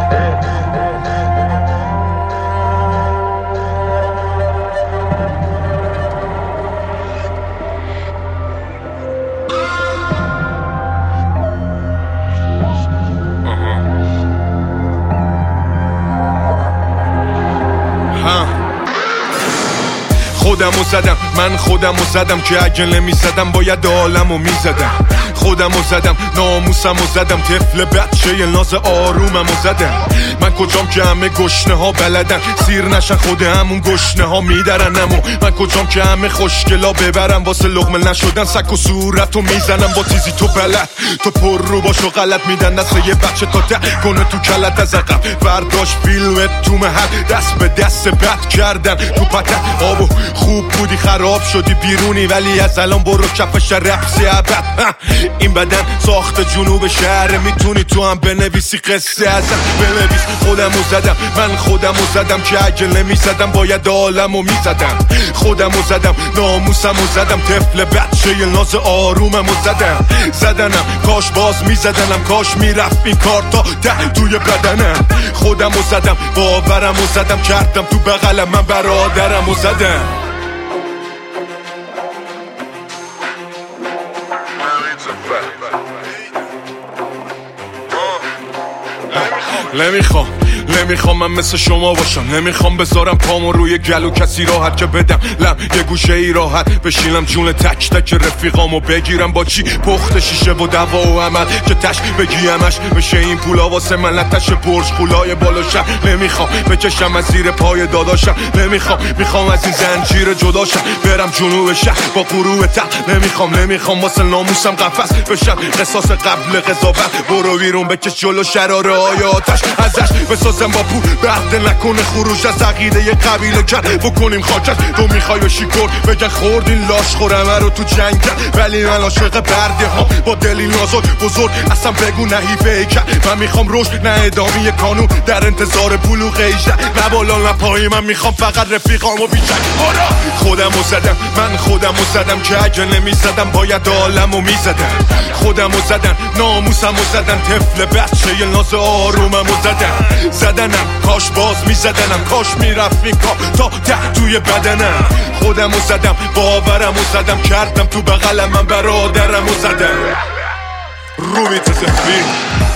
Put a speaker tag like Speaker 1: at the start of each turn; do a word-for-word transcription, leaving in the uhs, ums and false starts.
Speaker 1: خودمو زدم، من خودمو زدم که اگه نمیزدم باید عالمو میزدم. خودمو زدم، ناموسمو زدم، طفل بچه ناز آروممو زدم. من کجام که همه گشنه ها بلدن سیر نشن خود همون گشنه ها میدرنمو. من کجام که همه خوشگلا ببرم واسه لقمه نشدن سک و صورتو میزنم با تیزی تو بلد. تو پر رو باشو غلط میدن دست یه بچه تا ده کنه تو کلت از عقب برداشت فیلمت تو محل دست به دست بد کردن تو پتن آبو خوب بودی خراب شدی بیرونی ولی از الان برو کف شرفسی ابد. این بدن ساخت جنوب شهر میتونی تو هم بنویسی قصه ازم بنویس. خودمو زدم، من خودمو زدم که اگه نمیزدم باید عالمو میزدم. خودمو زدم، ناموسمو زدم، طفل بچه ناز آروممو زدم. زدنم کاش باز میزدنم، کاش میرفت این کار تا ده توی بدنم. خودمو زدم، باورمو زدم، کردم تو بغلم من برادرمو زدم. نمیخوام نمیخوام من مثل شما باشم، نمیخوام بذارم پامو روی گلو کسی راحت که بدم لم یه گوشه ای راحت بشینم جون تک تک رفیقامو بگیرم با چی پخت شیشه و دوا و عمل که تش بگیمش بشه این پولا واسه من لتش برج خولای بالاشم. نمیخوام بکشم از زیر پای داداشم، نمیخوام میخوام از این زنجیر جداشم برم جنوب شهر با غروب ته. نمیخوام نمیخوام واسه ناموسم قفس بشم قصاص قبل قضاوت. برو بیرون بکش جلو شراره های آتش ازش بسازم با پول بهده نکنه خروج از عقیده یه قبیله کرد بکنیم خاکت. تو میخوای و شیکور بگن خوردین لاش خورمه رو تو جنگ کرد ولی من عاشق برده ها با دلی نازک بزرگ اصلا بگو نه فیکر. من میخوام رشد نه ادامه کانون در انتظار بلوغ ایجه نه بالا نه پایی. من میخوام فقط رفیقامو بیشک. خودمو زدم، من خودمو زدم که اگه نمیزدم باید عالمو میزدم. خودمو زدم، ناموسمو زدم، طفل بچه ناز آروممو زدم. زدنم کاش باز میزدنم، کاش میرفت این کار تا ده توی بدنم. خودمو زدم، باورمو زدم، کردم تو بغلم من برادرمو زدم. رومی تزفین